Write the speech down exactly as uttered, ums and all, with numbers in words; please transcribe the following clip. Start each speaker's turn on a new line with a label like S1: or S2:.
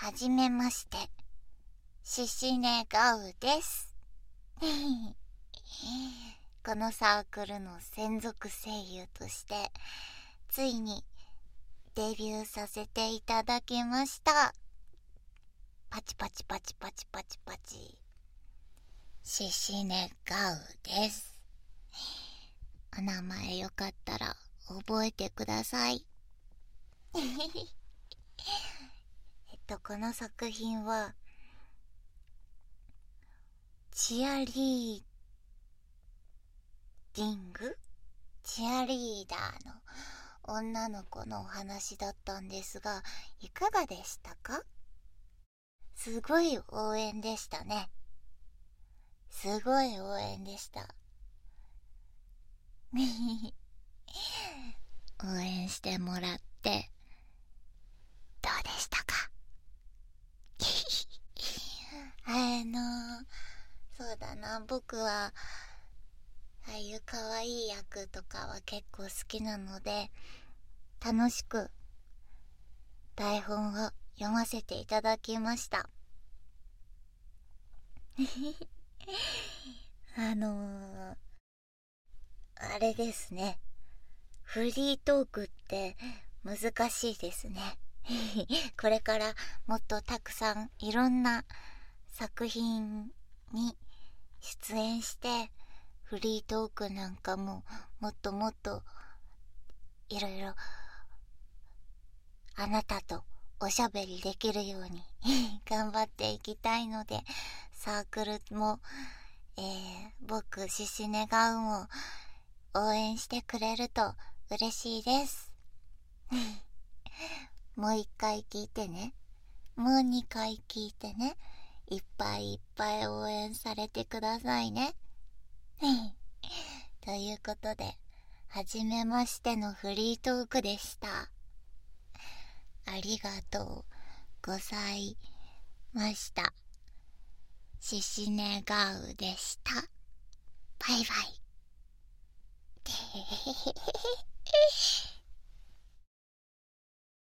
S1: はじめまして、ししねガウです。このサークルの専属声優として、ついにデビューさせていただきました。パチパチパチパチパチパチ。ししねガウです。お名前よかったら覚えてください。えっと、この作品は、チアリーディングチアリーダーの女の子のお話だったんですが、いかがでしたか？すごい応援でしたね。すごい応援でした。応援してもらってどうでしたか？あのそうだな、僕はああいう可愛い役とかは結構好きなので、楽しく台本を読ませていただきました。あのー、あれですね、フリートークって難しいですね。これからもっとたくさんいろんな作品に出演して、フリートークなんかももっともっといろいろあなたとおしゃべりできるように頑張っていきたいので、サークルも、えー、僕ししねがうも応援してくれると嬉しいです。もう一回聞いてね。もう二回聞いてね。いっぱいいっぱい応援されてくださいね。ということで、はじめましてのフリートークでした。ありがとうございました。ししねがうでした。バイバイ。てへへへ。